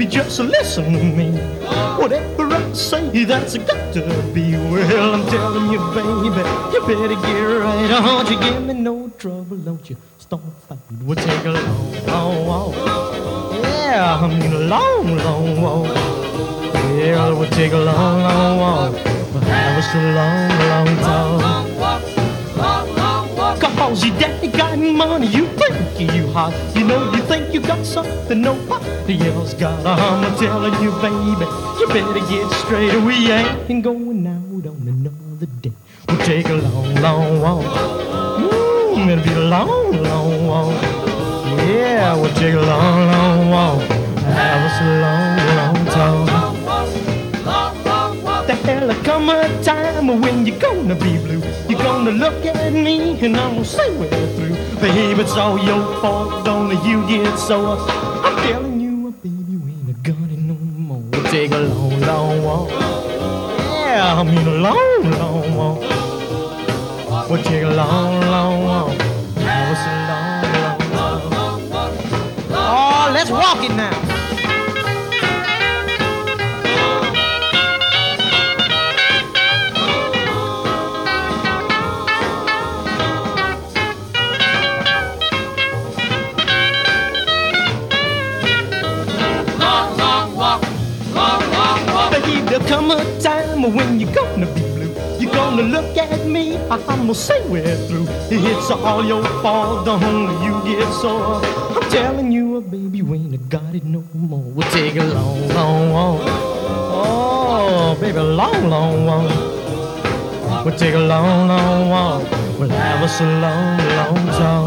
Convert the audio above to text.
baby, just listen to me. Whatever I say, that's got to be. Well, I'm telling you, baby, you better get right. Don't you give me no trouble, don't you start fighting. We'll take a long, long walk. Yeah, I mean a long, long walk. Yeah, we'll take a long, long walk. We'll have us a long, long talk. Cause your daddy got money, you think you hot. You know you think you got something nobody else got. I'm telling you, baby, you better get straight. We ain't going out on another day. We'll take a long, long walk. It'll be a long, long walk. Yeah, we'll take a long, long walk. Have us a long, long talk. There'll come a time when you're gonna be blue. You're gonna look at me and I'm gonna say we're through. Babe, it's all your fault, don't you get sore. I'm telling you, baby, we ain't got it no more. We'll take a long, long walk. Yeah, I mean a long, long walk. We'll take a long, long walk. Have us a long, long walk. Oh, let's walk it now. There'll come a time when you're gonna be blue. You're gonna look at me, I'm gonna say we're through. It's all your fault, don't you get sore. I'm telling you, baby, we ain't got it no more. We'll take a long, long walk. Oh, baby, a long, long walk. We'll take a long, long walk. We'll have us a long, long talk.